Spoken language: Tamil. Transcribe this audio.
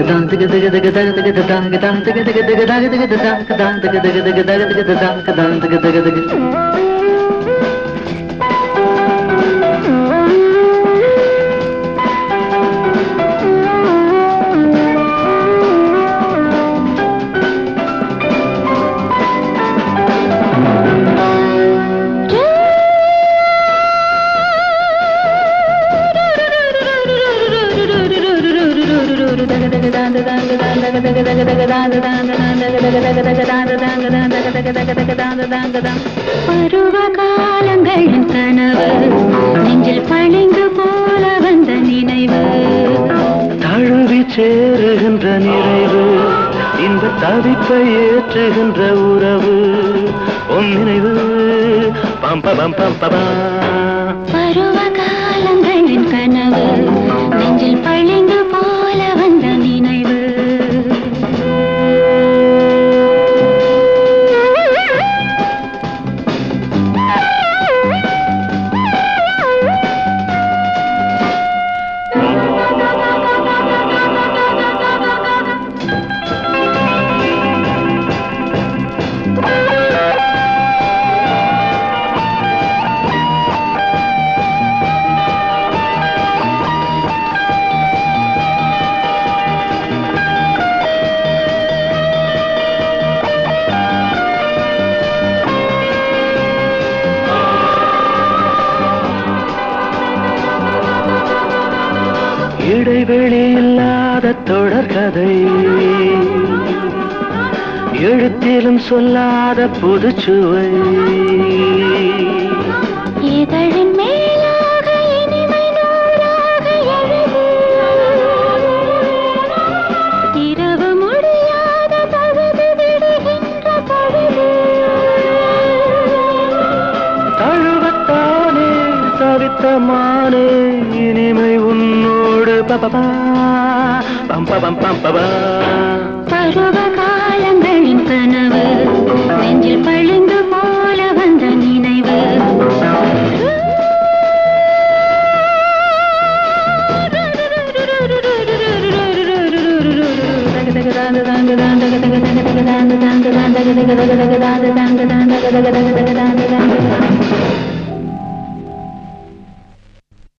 பருவ காலங்களின் கனவு நெஞ்சில் பளிங்கு போல வந்த நினைவு தழுவி சேருகின்ற நிறைவு இந்த தவிப்பை ஏற்றுகின்ற உறவு உன் நினைவு பம்ப பம் பம்பா பருவ காலங்களின் கனவு நெஞ்சில் பளிங்கு போல வந்த நினைவு இடைவெளி இல்லாத தொடர்கதை எழுத்திலும் சொல்லாத புதுச்சுவை இதழின் மேலாக இனிமை நூலாக எழுது இரவு முடியாத பழுது விடுகின்ற பழுது தழுவத்தானே தவித்த மானே இனிமை உன்னோடு பபபா பம்ப பம் பம்பபா பருவ காலங்களின் கனவு நெஞ்சில் பளிங்கு போல வந்த நினைவு